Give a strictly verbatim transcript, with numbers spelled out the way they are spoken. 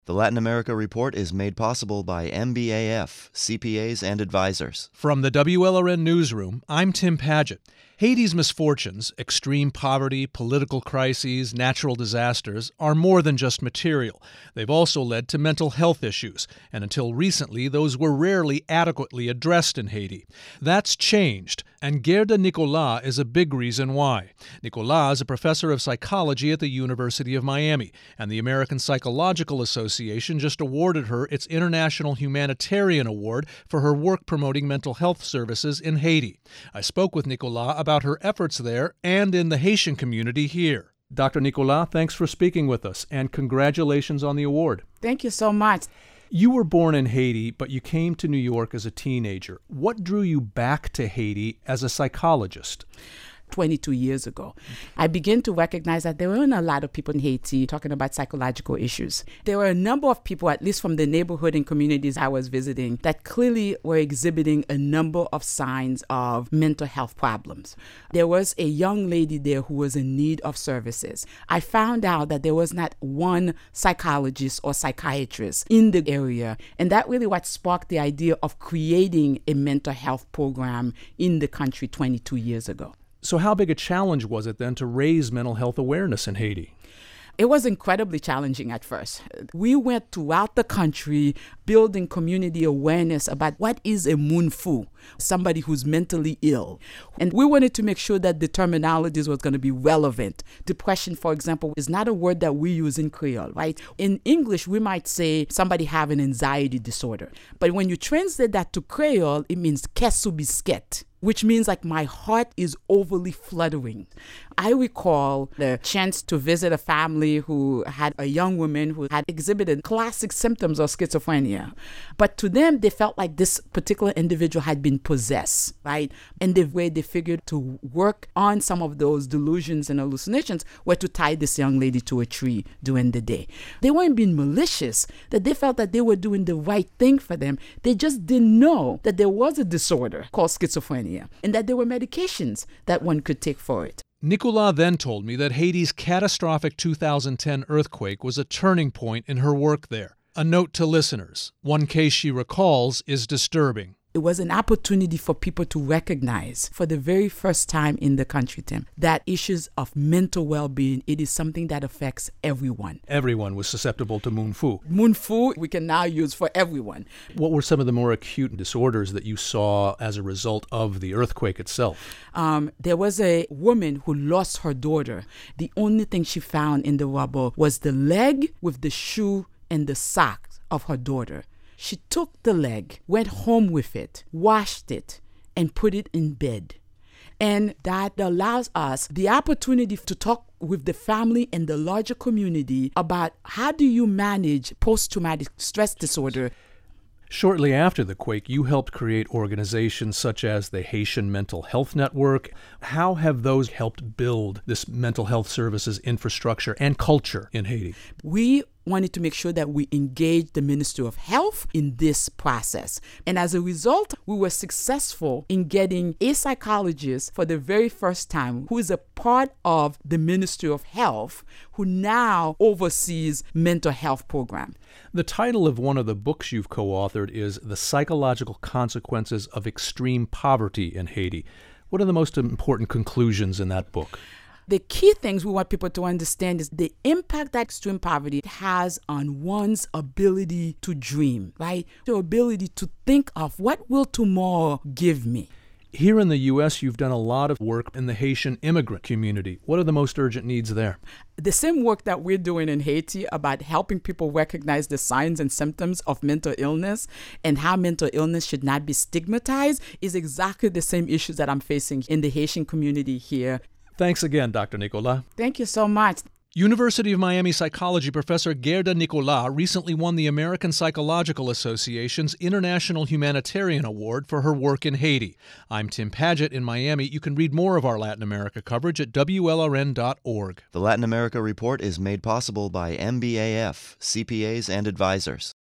The Latin America Report is made possible by M B A F, C P As and Advisors. From the W L R N Newsroom, I'm Tim Paget. Haiti's misfortunes, extreme poverty, political crises, natural disasters, are more than just material. They've also led to mental health issues, and until recently, those were rarely adequately addressed in Haiti. That's changed, and Gerda Nicolas is a big reason why. Nicolas is a professor of psychology at the University of Miami, and the American Psychological Association just awarded her its International Humanitarian Award for her work promoting mental health services in Haiti. I spoke with Nicolas about her efforts there and in the Haitian community here. Doctor Nicolas, thanks for speaking with us, and congratulations on the award. Thank you so much. You were born in Haiti, but you came to New York as a teenager. What drew you back to Haiti as a psychologist? twenty-two years ago, I began to recognize that there weren't a lot of people in Haiti talking about psychological issues. There were a number of people, at least from the neighborhood and communities I was visiting, that clearly were exhibiting a number of signs of mental health problems. There was a young lady there who was in need of services. I found out that there was not one psychologist or psychiatrist in the area, and that really what sparked the idea of creating a mental health program in the country twenty-two years ago. So how big a challenge was it then to raise mental health awareness in Haiti? It was incredibly challenging at first. We went throughout the country building community awareness about what is a moonfu, somebody who's mentally ill. And we wanted to make sure that the terminologies was going to be relevant. Depression, for example, is not a word that we use in Creole, right? In English, we might say somebody have an anxiety disorder. But when you translate that to Creole, it means kesu bisket, which means like my heart is overly fluttering. I recall the chance to visit a family who had a young woman who had exhibited classic symptoms of schizophrenia. But to them, they felt like this particular individual had been possessed, right? And the way they figured to work on some of those delusions and hallucinations were to tie this young lady to a tree during the day. They weren't being malicious, that they felt that they were doing the right thing for them. They just didn't know that there was a disorder called schizophrenia, and that there were medications that one could take for it. Nicolas then told me that Haiti's catastrophic two thousand ten earthquake was a turning point in her work there. A note to listeners: one case she recalls is disturbing. It was an opportunity for people to recognize for the very first time in the country, Tim, that issues of mental well-being, it is something that affects everyone. Everyone was susceptible to moonfu. Moonfu we can now use for everyone. What were some of the more acute disorders that you saw as a result of the earthquake itself? Um, there was a woman who lost her daughter. The only thing she found in the rubble was the leg with the shoe and the sock of her daughter. She took the leg, went home with it, washed it, and put it in bed. And that allows us the opportunity to talk with the family and the larger community about how do you manage post-traumatic stress disorder. Shortly after the quake, you helped create organizations such as the Haitian Mental Health Network. How have those helped build this mental health services infrastructure and culture in Haiti? We wanted to make sure that we engage the Ministry of Health in this process. And as a result, we were successful in getting a psychologist for the very first time who is a part of the Ministry of Health, who now oversees mental health program. The title of one of the books you've co-authored is The Psychological Consequences of Extreme Poverty in Haiti. What are the most important conclusions in that book? The key things we want people to understand is the impact that extreme poverty has on one's ability to dream, right? Your ability to think of what will tomorrow give me. Here in the U S, you've done a lot of work in the Haitian immigrant community. What are the most urgent needs there? The same work that we're doing in Haiti about helping people recognize the signs and symptoms of mental illness and how mental illness should not be stigmatized is exactly the same issues that I'm facing in the Haitian community here. Thanks again, Doctor Nicolas. Thank you so much. University of Miami psychology professor Gerda Nicolas recently won the American Psychological Association's International Humanitarian Award for her work in Haiti. I'm Tim Paget in Miami. You can read more of our Latin America coverage at W L R N dot org. The Latin America Report is made possible by M B A F, C P As and Advisors.